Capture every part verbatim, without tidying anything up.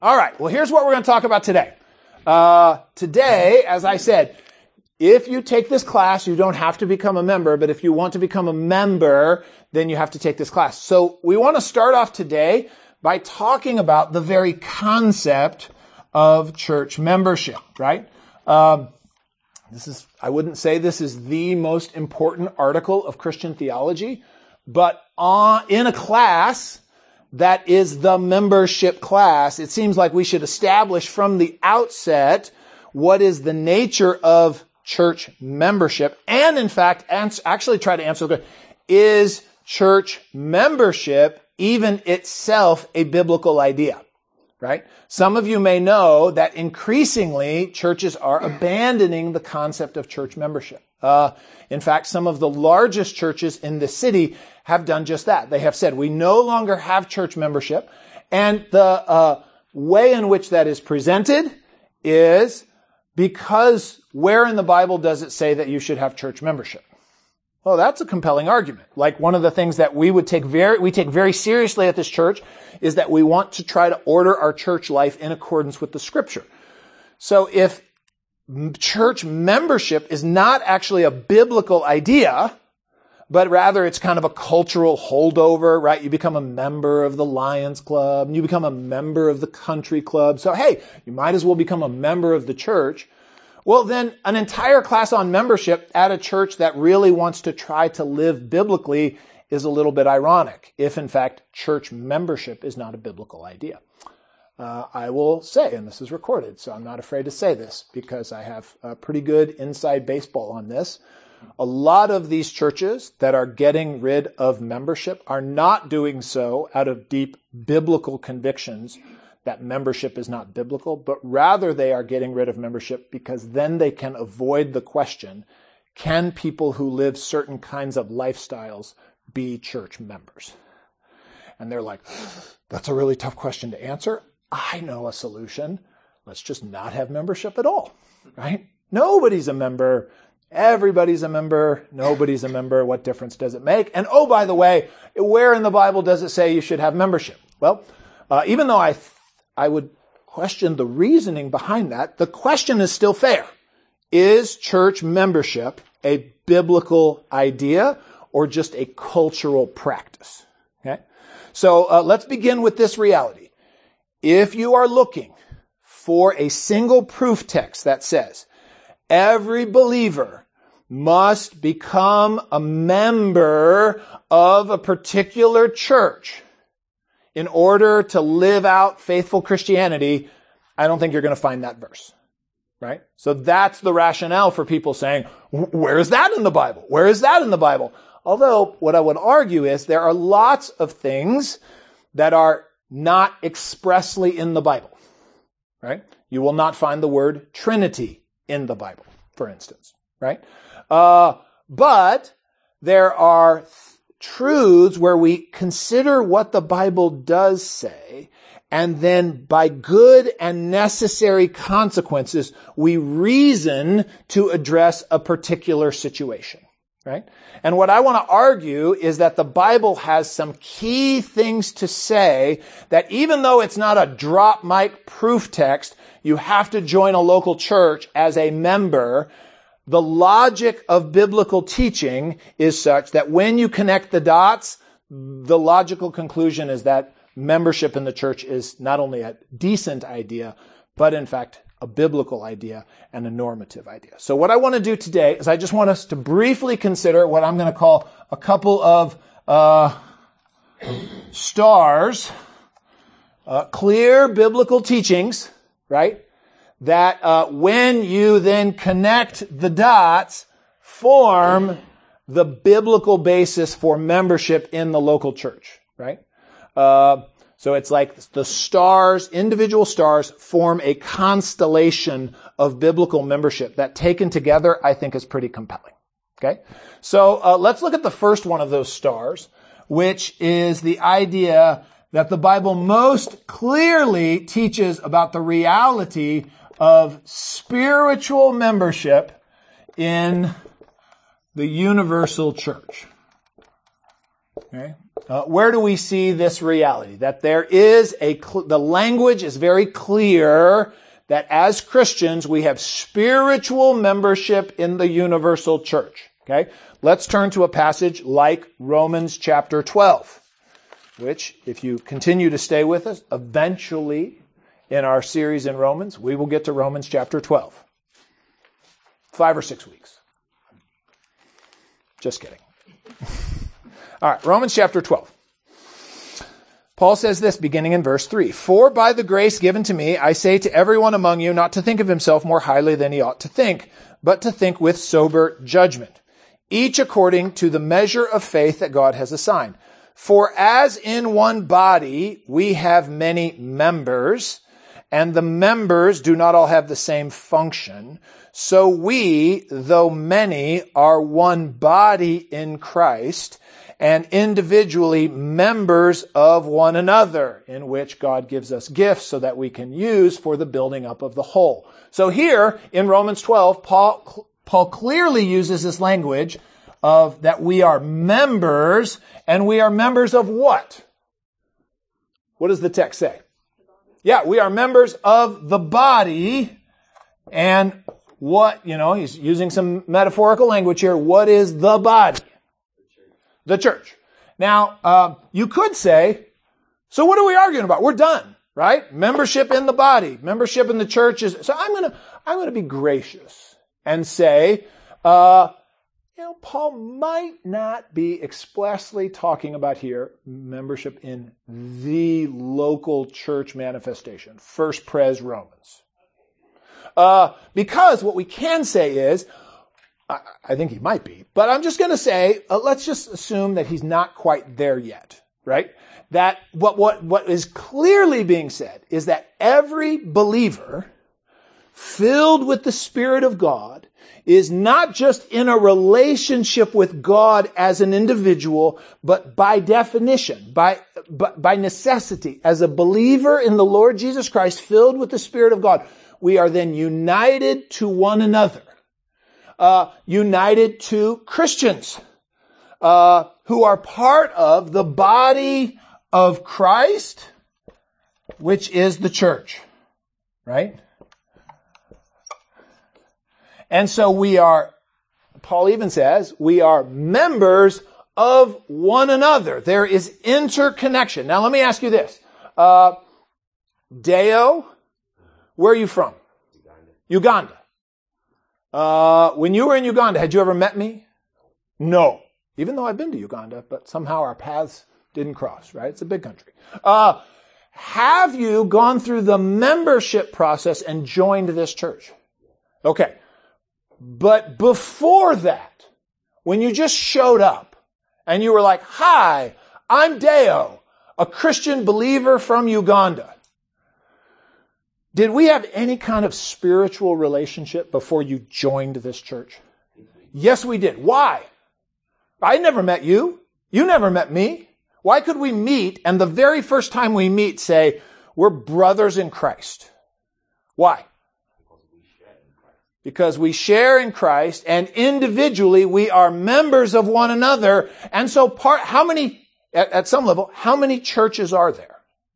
All right, well, here's what we're going to talk about today. Uh, today, as I said, if you take this class, you don't have to become a member, but if you want to become a member, then you have to take this class. So we want to start off today by talking about the very concept of church membership, right? Um, this is, I wouldn't say this is the most important article of Christian theology, but on, in a class that is the membership class, it seems like we should establish from the outset what is the nature of church membership, and in fact, ans- actually try to answer the question, is church membership even itself a biblical idea, right? Some of you may know that increasingly churches are abandoning the concept of church membership. Uh, in fact, some of the largest churches in the city have done just that. They have said, we no longer have church membership, and the uh, way in which that is presented is because where in the Bible does it say that you should have church membership? Well, that's a compelling argument. Like one of the things that we would take very, we take very seriously at this church is that we want to try to order our church life in accordance with the scripture. So if church membership is not actually a biblical idea, but rather it's kind of a cultural holdover, right? You become a member of the Lions Club, and you become a member of the country club. So hey, you might as well become a member of the church. Well, then an entire class on membership at a church that really wants to try to live biblically is a little bit ironic, if in fact church membership is not a biblical idea. Uh, I will say, and this is recorded, so I'm not afraid to say this because I have a pretty good inside baseball on this. A lot of these churches that are getting rid of membership are not doing so out of deep biblical convictions that membership is not biblical, but rather they are getting rid of membership because then they can avoid the question, can people who live certain kinds of lifestyles be church members? And they're like, that's a really tough question to answer. I know a solution. Let's just not have membership at all, right? Nobody's a member. Everybody's a member. Nobody's a member. What difference does it make? And oh, by the way, where in the Bible does it say you should have membership? Well, uh, even though I th- I would question the reasoning behind that, the question is still fair. Is church membership a biblical idea or just a cultural practice? Okay. So uh, let's begin with this reality. If you are looking for a single proof text that says every believer must become a member of a particular church in order to live out faithful Christianity, I don't think you're going to find that verse, right? So that's the rationale for people saying, where is that in the Bible? Where is that in the Bible? Although what I would argue is there are lots of things that are not expressly in the Bible, right? You will not find the word Trinity in the Bible, for instance, right? Uh, but there are th- truths where we consider what the Bible does say, and then by good and necessary consequences, we reason to address a particular situation, right? And what I want to argue is that the Bible has some key things to say that even though it's not a drop mic proof text, you have to join a local church as a member. The logic of biblical teaching is such that when you connect the dots, the logical conclusion is that membership in the church is not only a decent idea, but in fact a biblical idea and a normative idea. So what I want to do today is I just want us to briefly consider what I'm going to call a couple of uh, stars, uh, clear biblical teachings, right? That uh, when you then connect the dots, form the biblical basis for membership in the local church, right? Uh, so it's like the stars, individual stars, form a constellation of biblical membership that taken together, I think is pretty compelling, okay? So uh, let's look at the first one of those stars, which is the idea that the Bible most clearly teaches about the reality of spiritual membership in the universal church. Okay? Uh, where do we see this reality? That there is a, cl- the language is very clear that as Christians, we have spiritual membership in the universal church. Okay? Let's turn to a passage like Romans chapter twelve, which, if you continue to stay with us, eventually in our series in Romans, we will get to Romans chapter twelve. Five or six weeks. Just kidding. All right, Romans chapter twelve. Paul says this beginning in verse three. For by the grace given to me, I say to everyone among you not to think of himself more highly than he ought to think, but to think with sober judgment, each according to the measure of faith that God has assigned. For as in one body we have many members, and the members do not all have the same function, so we, though many, are one body in Christ, and individually members of one another, in which God gives us gifts so that we can use for the building up of the whole. So here in Romans twelve, Paul, Paul clearly uses this language of that we are members, and we are members of what? What does the text say? Yeah, we are members of the body, and what, you know, he's using some metaphorical language here. What is the body? The church. Now, uh, you could say, so what are we arguing about? We're done, right? Membership in the body, membership in the church is, so I'm gonna, I'm gonna be gracious and say, uh, you know, Paul might not be expressly talking about here membership in the local church manifestation, First Pres Romans. Uh, because what we can say is, I, I think he might be, but I'm just going to say, uh, let's just assume that he's not quite there yet, right? That what, what, what is clearly being said is that every believer filled with the Spirit of God is not just in a relationship with God as an individual, but by definition, by, by, by necessity, as a believer in the Lord Jesus Christ filled with the Spirit of God, we are then united to one another, uh, united to Christians, uh, who are part of the body of Christ, which is the church, right? And so we are, Paul even says, we are members of one another. There is interconnection. Now let me ask you this. Uh, Deo, where are you from? Uganda. Uganda. Uh, when you were in Uganda, had you ever met me? No. Even though I've been to Uganda, but somehow our paths didn't cross, right? It's a big country. Uh, have you gone through the membership process and joined this church? Okay. But before that, when you just showed up and you were like, hi, I'm Deo, a Christian believer from Uganda. Did we have any kind of spiritual relationship before you joined this church? Yes, we did. Why? I never met you. You never met me. Why could we meet and the very first time we meet say, we're brothers in Christ? Why? Because we share in Christ and individually we are members of one another. And so part, how many, at, at some level, how many churches are there?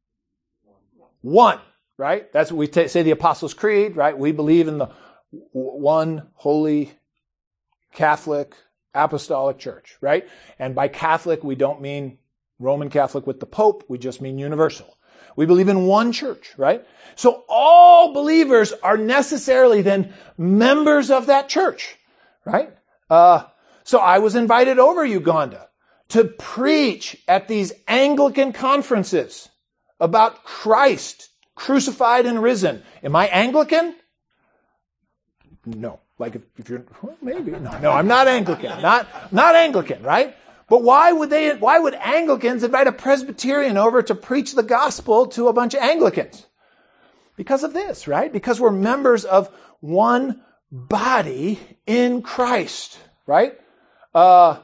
One. Right? That's what we t- say the Apostles' Creed, right? We believe in the w- one holy Catholic apostolic church, right? And by Catholic, we don't mean Roman Catholic with the Pope. We just mean universal. We believe in one church, right? So all believers are necessarily then members of that church, right? Uh, so I was invited over Uganda to preach at these Anglican conferences about Christ crucified and risen. Am I Anglican? No. Like if, if you're, well, maybe. No, no, I'm not Anglican. Not, not Anglican, right? But why would they, why would Anglicans invite a Presbyterian over to preach the gospel to a bunch of Anglicans? Because of this, right? Because we're members of one body in Christ, right? Uh,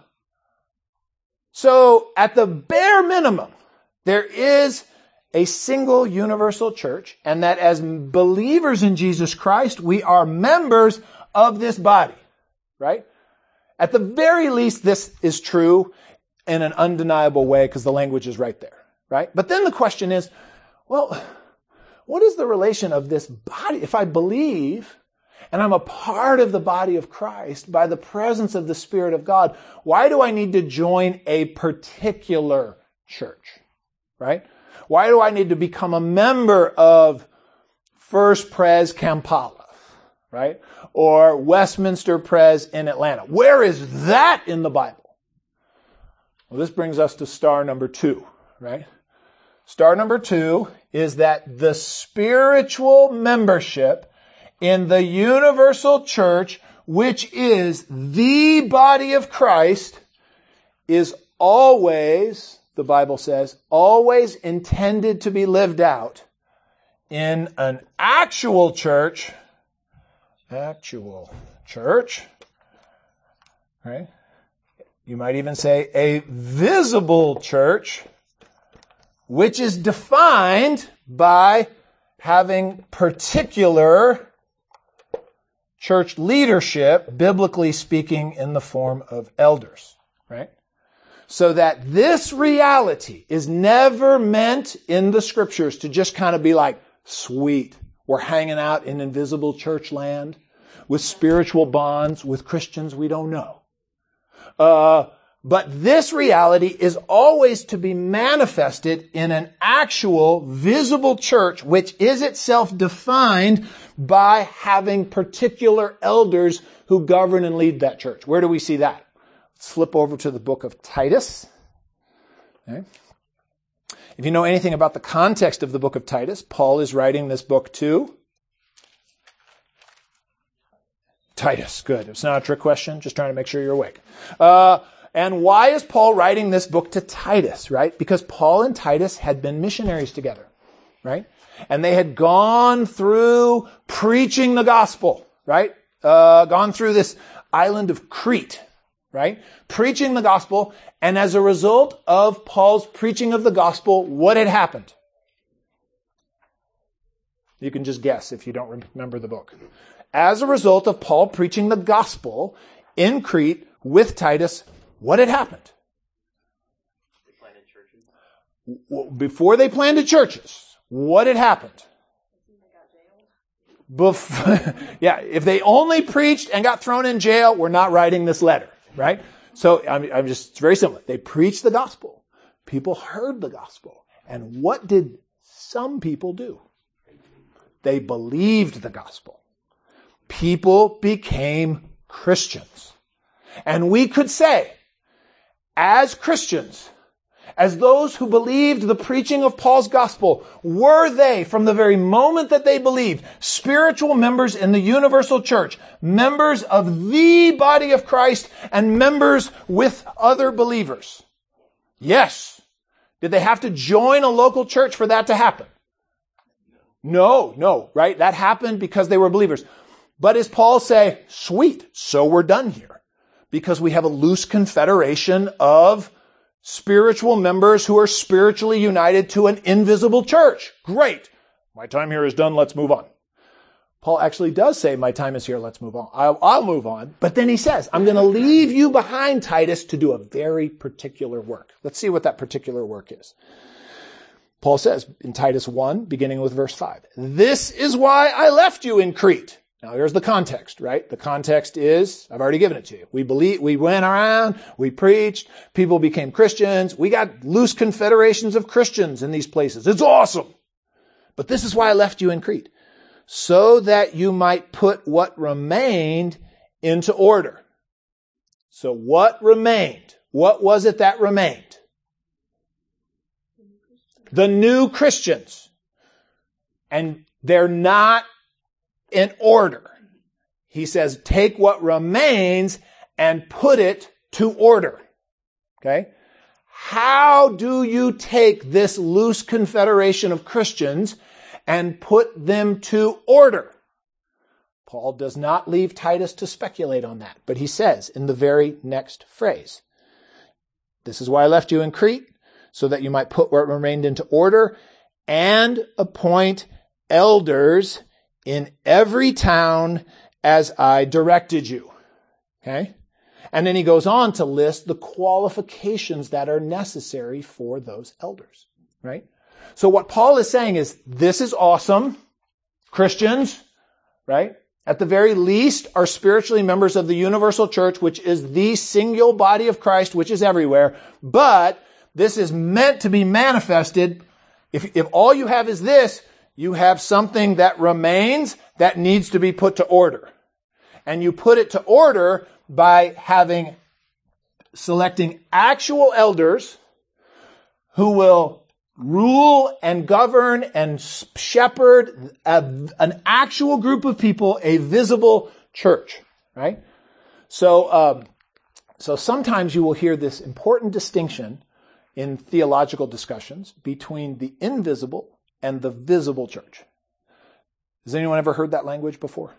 so at the bare minimum, there is a single universal church, and that as believers in Jesus Christ, we are members of this body, right? At the very least, this is true. in an undeniable way because the language is right there, right? But then the question is, well, what is the relation of this body? If I believe and I'm a part of the body of Christ by the presence of the Spirit of God, why do I need to join a particular church, right? Why do I need to become a member of First Pres Kampala, right? Or Westminster Pres in Atlanta? Where is that in the Bible? Well, this brings us to star number two, right? Star number two is that the spiritual membership in the universal church, which is the body of Christ, is always, the Bible says, always intended to be lived out in an actual church, actual church, right? You might even say a visible church, which is defined by having particular church leadership, biblically speaking, in the form of elders, right? So that this reality is never meant in the scriptures to just kind of be like, sweet, we're hanging out in invisible church land with spiritual bonds with Christians we don't know. Uh, but this reality is always to be manifested in an actual visible church, which is itself defined by having particular elders who govern and lead that church. Where do we see that? Let's flip over to the book of Titus. Okay. If you know anything about the context of the book of Titus, Paul is writing this book to Titus. Good. It's not a trick question. Just trying to make sure you're awake. Uh, and why is Paul writing this book to Titus, right? Because Paul and Titus had been missionaries together, right? And they had gone through preaching the gospel, right? Uh, gone through this island of Crete, right? Preaching the gospel. And as a result of Paul's preaching of the gospel, what had happened? You can just guess if you don't remember the book. As a result of Paul preaching the gospel in Crete with Titus, what had happened? They planted churches. Before they planted churches, what had happened? Before, yeah, if they only preached and got thrown in jail, we're not writing this letter, right? So I'm, I'm just, it's very simple. They preached the gospel. People heard the gospel. And what did some people do? They believed the gospel. People became Christians. And we could say, as Christians, as those who believed the preaching of Paul's gospel, were they, from the very moment that they believed, spiritual members in the universal church, members of the body of Christ, and members with other believers? Yes. Did they have to join a local church for that to happen? No, no, right? That happened because they were believers. But as Paul say, sweet, so we're done here. Because we have a loose confederation of spiritual members who are spiritually united to an invisible church. Great. My time here is done. Let's move on. Paul actually does say, my time is here. Let's move on. I'll, I'll move on. But then he says, I'm going to leave you behind, Titus, to do a very particular work. Let's see what that particular work is. Paul says in Titus one, beginning with verse five, this is why I left you in Crete. Now, here's the context, right? The context is, I've already given it to you. We believe, we went around, we preached, people became Christians. We got loose confederations of Christians in these places. It's awesome. But this is why I left you in Crete. So that you might put what remained into order. So what remained? What was it that remained? The new Christians. And they're not in order. He says, take what remains and put it to order. Okay? How do you take this loose confederation of Christians and put them to order? Paul does not leave Titus to speculate on that, but he says in the very next phrase, this is why I left you in Crete, so that you might put what remained into order and appoint elders in every town as I directed you. Okay? And then he goes on to list the qualifications that are necessary for those elders, right? So what Paul is saying is, this is awesome. Christians, right, at the very least, are spiritually members of the universal church, which is the single body of Christ, which is everywhere. But this is meant to be manifested. If, if all you have is this, you have something that remains that needs to be put to order. And you put it to order by having, selecting actual elders who will rule and govern and shepherd a, an actual group of people, a visible church, right? So, um, so sometimes you will hear this important distinction in theological discussions between the invisible and the visible church. Has anyone ever heard that language before?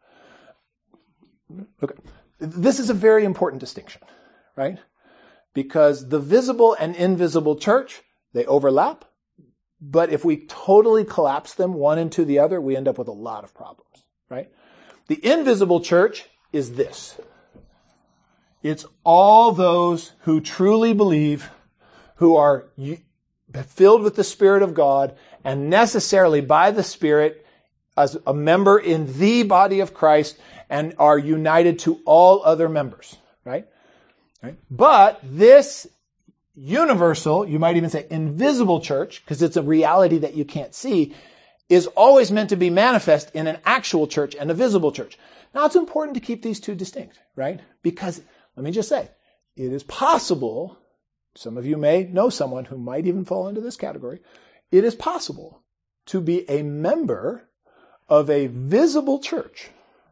Okay. This is a very important distinction, right? Because the visible and invisible church, they overlap. But if we totally collapse them one into the other, we end up with a lot of problems, right? The invisible church is this. It's all those who truly believe, who are filled with the Spirit of God, and necessarily by the Spirit as a member in the body of Christ, and are united to all other members, right? Right? But this universal, you might even say invisible church, because it's a reality that you can't see, is always meant to be manifest in an actual church and a visible church. Now, it's important to keep these two distinct, right? Because, let me just say, it is possible, some of you may know someone who might even fall into this category, it is possible to be a member of a visible church.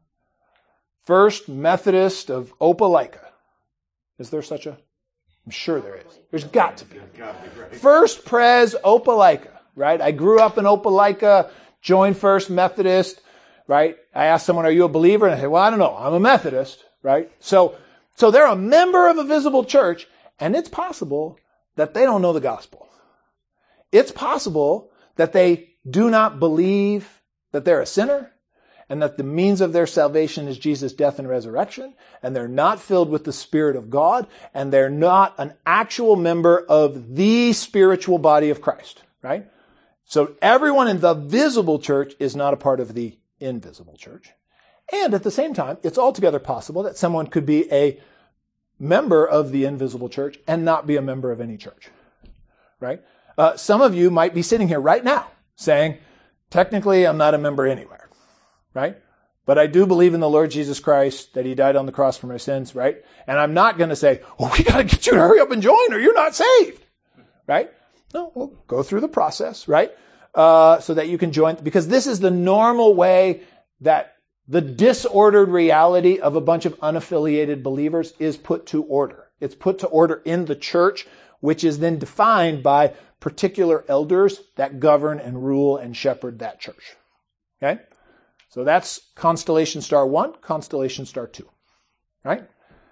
First Methodist of Opelika. Is there such a? I'm sure there is. There's got to be. First Pres Opelika, right? I grew up in Opelika, joined First Methodist, right? I asked someone, are you a believer? And I said, well, I don't know. I'm a Methodist, right? So, so they're a member of a visible church, and it's possible that they don't know the gospel. It's possible that they do not believe that they're a sinner, and that the means of their salvation is Jesus' death and resurrection, and they're not filled with the Spirit of God, and they're not an actual member of the spiritual body of Christ, right? So everyone in the visible church is not a part of the invisible church. And at the same time, it's altogether possible that someone could be a member of the invisible church and not be a member of any church, right? Uh, some of you might be sitting here right now saying, technically, I'm not a member anywhere. Right? But I do believe in the Lord Jesus Christ, that he died on the cross for my sins, right? And I'm not going to say, oh, we got to get you to hurry up and join or you're not saved, right? No, we'll go through the process, right? Uh, so that you can join, because this is the normal way that the disordered reality of a bunch of unaffiliated believers is put to order. It's put to order in the church, which is then defined by particular elders that govern and rule and shepherd that church. Okay? So that's constellation star one, constellation star two, right?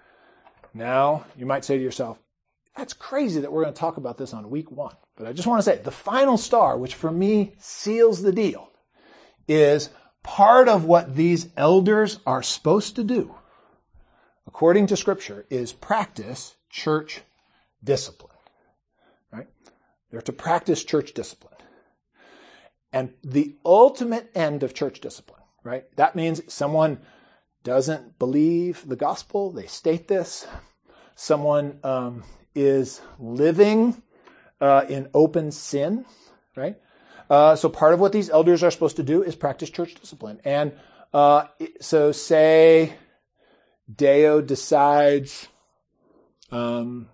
Now, you might say to yourself, that's crazy that we're going to talk about this on week one. But I just want to say, the final star, which for me seals the deal, is part of what these elders are supposed to do, according to Scripture, is practice church discipline, right? They're to practice church discipline. And the ultimate end of church discipline, right? That means someone doesn't believe the gospel. They state this. Someone um, is living uh, in open sin, right? Uh, so part of what these elders are supposed to do is practice church discipline. And uh, so say Deo decides, um,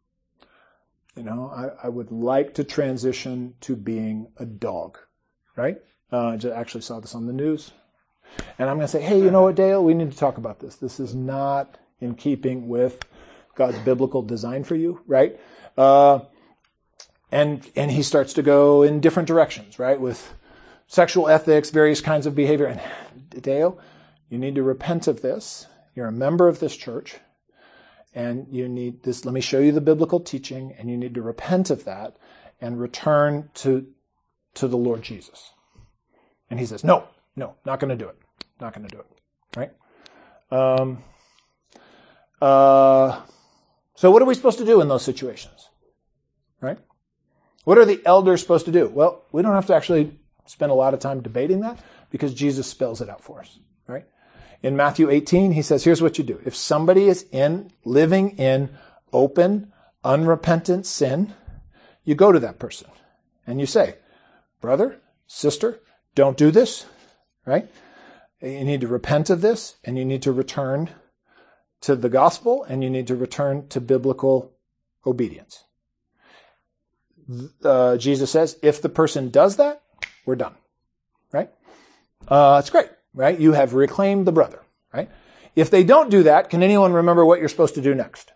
you know, I, I would like to transition to being a dog, right? Uh, I just actually saw this on the news. And I'm going to say, hey, you know what, Dale? We need to talk about this. This is not in keeping with God's biblical design for you, right? Uh, and and he starts to go in different directions, right? With sexual ethics, various kinds of behavior. And Dale, you need to repent of this. You're a member of this church. And you need this. Let me show you the biblical teaching. And you need to repent of that and return to, to the Lord Jesus. And he says, no, no, not going to do it. Not going to do it, right? Um, Uh, so what are we supposed to do in those situations? Right? What are the elders supposed to do? Well, we don't have to actually spend a lot of time debating that because Jesus spells it out for us. Right? In Matthew eighteen, he says, here's what you do. If somebody is in, living in open, unrepentant sin, you go to that person and you say, brother, sister, don't do this. Right? You need to repent of this and you need to return to the gospel and you need to return to biblical obedience. Uh, Jesus says, if the person does that, we're done. Right? Uh, it's great. Right? You have reclaimed the brother. Right? If they don't do that, can anyone remember what you're supposed to do next?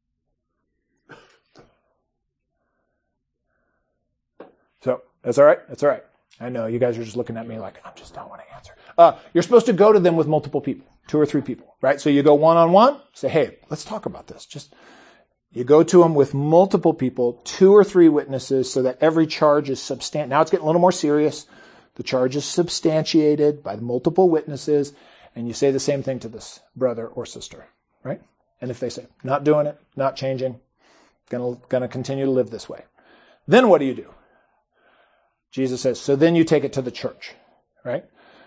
So, that's all right? That's all right. I know you guys are just looking at me like, I just don't want to answer. Uh, you're supposed to go to them with multiple people, two or three people, right? So you go one-on-one, say, hey, let's talk about this. Just, you go to them with multiple people, two or three witnesses, so that every charge is substan- Now it's getting a little more serious. The charge is substantiated by multiple witnesses, and you say the same thing to this brother or sister, right? And if they say, not doing it, not changing, gonna, gonna continue to live this way, then what do you do? Jesus says, so then you take it to the church, right?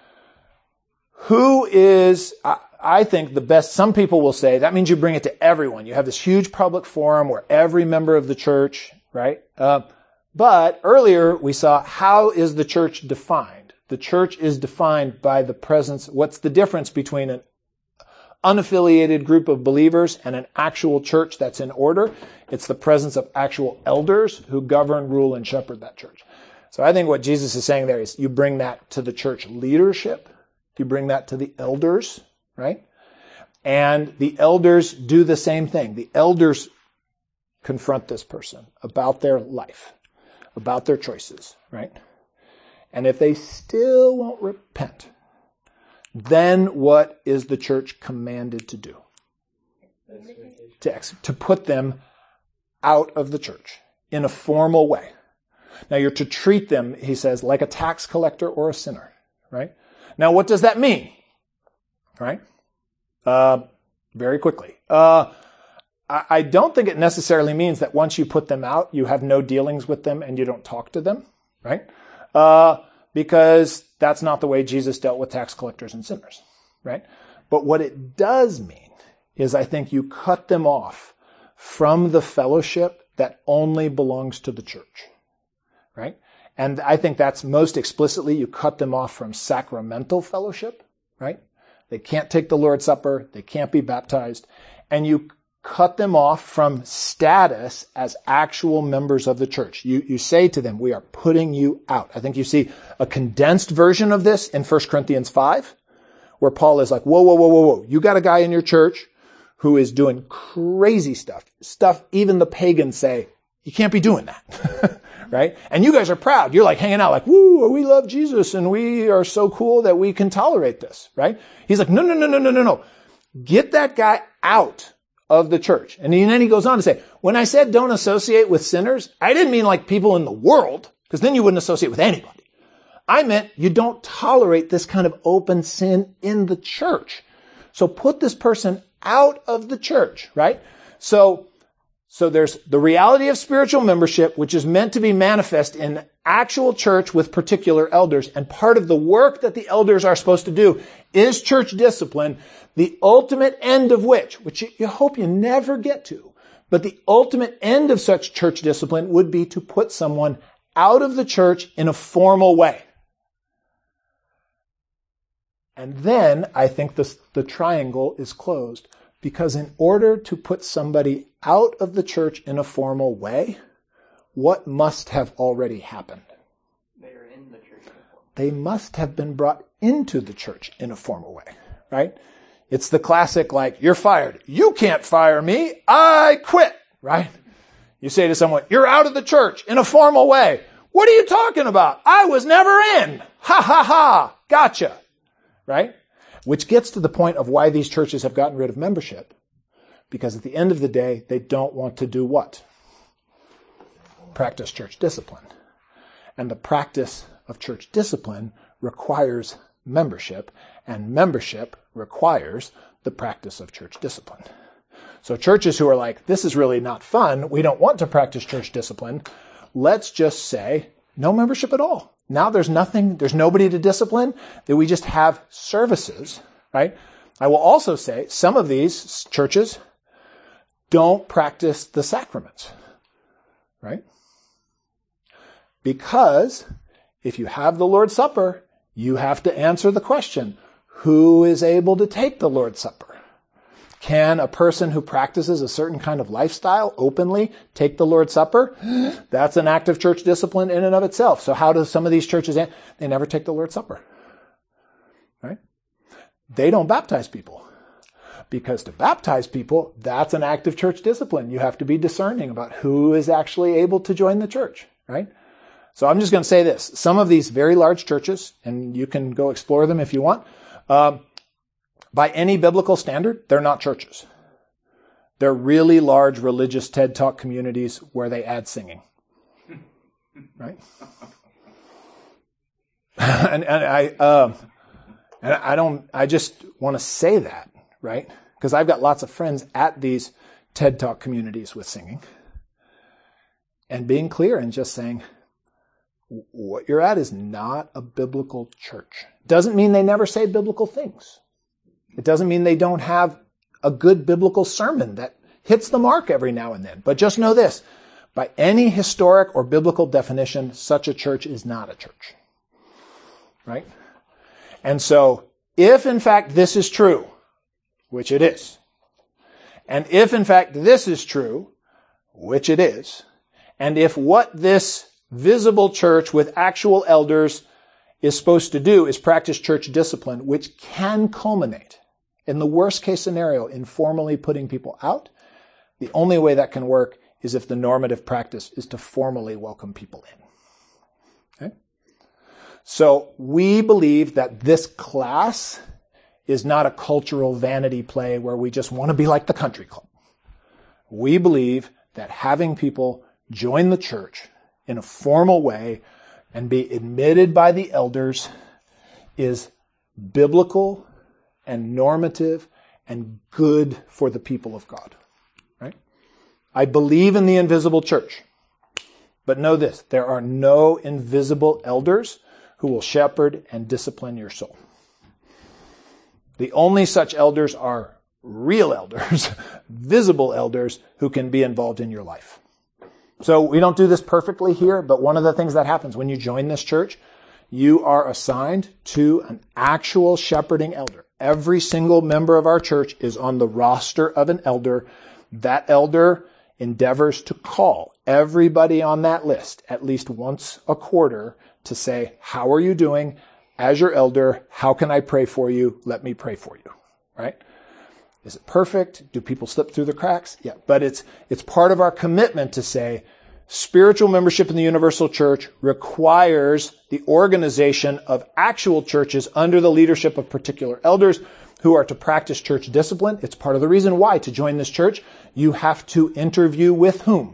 Who is, I, I think, the best? Some people will say that means you bring it to everyone. You have this huge public forum where every member of the church, right? Uh, but earlier we saw, how is the church defined? The church is defined by the presence. What's the difference between an unaffiliated group of believers and an actual church that's in order? It's the presence of actual elders who govern, rule, and shepherd that church. So I think what Jesus is saying there is you bring that to the church leadership. You bring that to the elders, right? And the elders do the same thing. The elders confront this person about their life, about their choices, right? And if they still won't repent, then what is the church commanded to do? To, ex- to put them out of the church in a formal way. Now you're to treat them, he says, like a tax collector or a sinner, right? Now what does that mean? Right? Uh, very quickly. Uh, I, I don't think it necessarily means that once you put them out, you have no dealings with them and you don't talk to them, right? Uh, because that's not the way Jesus dealt with tax collectors and sinners, right? But what it does mean is I think you cut them off from the fellowship that only belongs to the church. Right? And I think that's most explicitly, you cut them off from sacramental fellowship, right? They can't take the Lord's Supper. They can't be baptized. And you cut them off from status as actual members of the church. You, you say to them, we are putting you out. I think you see a condensed version of this in First Corinthians five, where Paul is like, whoa, whoa, whoa, whoa, whoa. You got a guy in your church who is doing crazy stuff, stuff even the pagans say, you can't be doing that. Right? And you guys are proud. You're like hanging out like, woo, we love Jesus and we are so cool that we can tolerate this, right? He's like, no, no, no, no, no, no, no. Get that guy out of the church. And then he goes on to say, when I said don't associate with sinners, I didn't mean like people in the world, because then you wouldn't associate with anybody. I meant you don't tolerate this kind of open sin in the church. So put this person out of the church, right? So So there's the reality of spiritual membership, which is meant to be manifest in actual church with particular elders. And part of the work that the elders are supposed to do is church discipline, the ultimate end of which, which you hope you never get to, but the ultimate end of such church discipline would be to put someone out of the church in a formal way. And then I think this, the triangle is closed. Because in order to put somebody out of the church in a formal way, what must have already happened? They are in the church. They must have been brought into the church in a formal way, right? It's the classic, like, you're fired. You can't fire me. I quit, right? You say to someone, you're out of the church in a formal way. What are you talking about? I was never in. Ha ha ha. Gotcha. Right? Which gets to the point of why these churches have gotten rid of membership. Because at the end of the day, they don't want to do what? Practice church discipline. And the practice of church discipline requires membership, and membership requires the practice of church discipline. So churches who are like, this is really not fun, we don't want to practice church discipline, let's just say no membership at all. Now there's nothing, there's nobody to discipline, that we just have services, right? I will also say some of these churches don't practice the sacraments, right? Because if you have the Lord's Supper, you have to answer the question, who is able to take the Lord's Supper? Can a person who practices a certain kind of lifestyle openly take the Lord's Supper? That's an act of church discipline in and of itself. So how do some of these churches, they never take the Lord's Supper, right? They don't baptize people. Because to baptize people, that's an act of church discipline. You have to be discerning about who is actually able to join the church, right? So I'm just going to say this. Some of these very large churches, and you can go explore them if you want, um, by any biblical standard, they're not churches. They're really large religious TED Talk communities where they add singing. Right? and, and I, um, and I don't, I just want to say that, right? Because I've got lots of friends at these TED Talk communities with singing. And being clear and just saying, what you're at is not a biblical church. Doesn't mean they never say biblical things. It doesn't mean they don't have a good biblical sermon that hits the mark every now and then. But just know this, by any historic or biblical definition, such a church is not a church. Right? And so, if in fact this is true, which it is, and if in fact this is true, which it is, and if what this visible church with actual elders is supposed to do is practice church discipline, which can culminate, in the worst case scenario, in formally putting people out, the only way that can work is if the normative practice is to formally welcome people in. Okay? So we believe that this class is not a cultural vanity play where we just want to be like the country club. We believe that having people join the church in a formal way and be admitted by the elders is biblical and normative and good for the people of God. Right? I believe in the invisible church. But know this, there are no invisible elders who will shepherd and discipline your soul. The only such elders are real elders, visible elders who can be involved in your life. So we don't do this perfectly here, but one of the things that happens when you join this church, you are assigned to an actual shepherding elder. Every single member of our church is on the roster of an elder. That elder endeavors to call everybody on that list at least once a quarter to say, how are you doing? As your elder, how can I pray for you? Let me pray for you. Right? Is it perfect? Do people slip through the cracks? Yeah, but it's it's part of our commitment to say spiritual membership in the universal church requires the organization of actual churches under the leadership of particular elders who are to practice church discipline. It's part of the reason why to join this church, you have to interview with whom?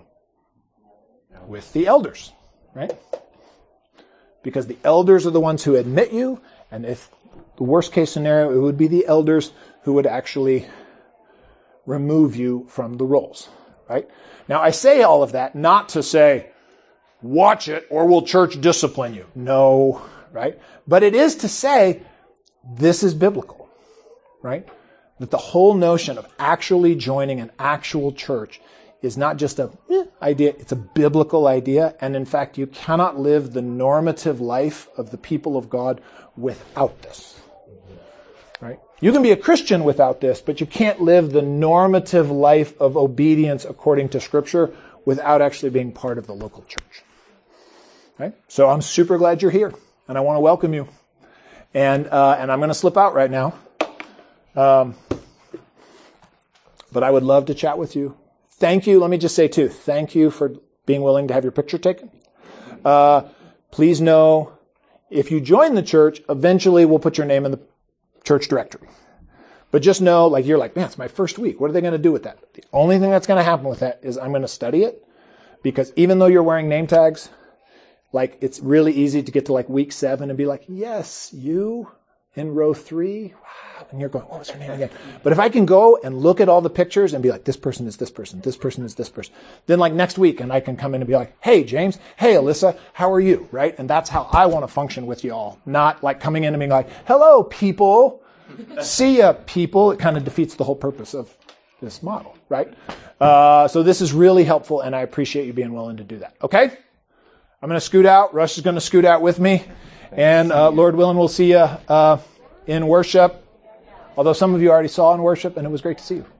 With the elders, right? Because the elders are the ones who admit you, and if the worst case scenario, it would be the elders who would actually remove you from the rolls, right? Now, I say all of that not to say, watch it or will church discipline you. No, right? But it is to say, this is biblical, right? That the whole notion of actually joining an actual church is not just a eh, idea, it's a biblical idea. And in fact, you cannot live the normative life of the people of God without this, right? You can be a Christian without this, but you can't live the normative life of obedience according to Scripture without actually being part of the local church. Right? So I'm super glad you're here, and I want to welcome you. And uh, and I'm going to slip out right now. Um, but I would love to chat with you. Thank you. Let me just say, too, thank you for being willing to have your picture taken. Uh, please know, if you join the church, eventually we'll put your name in the church directory. But just know, like, you're like, man, it's my first week. What are they going to do with that? The only thing that's going to happen with that is I'm going to study it, because even though you're wearing name tags, like, it's really easy to get to like week seven and be like, yes, you in row three. Wow, and you're going, what was her name again? But if I can go and look at all the pictures and be like, this person is this person, this person is this person, then like next week, and I can come in and be like, hey, James, hey, Alyssa, how are you, right? And that's how I want to function with you all, not like coming in and being like, hello, people, see ya, people. It kind of defeats the whole purpose of this model, right? Uh, so this is really helpful, and I appreciate you being willing to do that, okay? I'm going to scoot out. Rush is going to scoot out with me. And uh, Lord willing, we'll see you uh, in worship. Although some of you already saw in worship, and it was great to see you.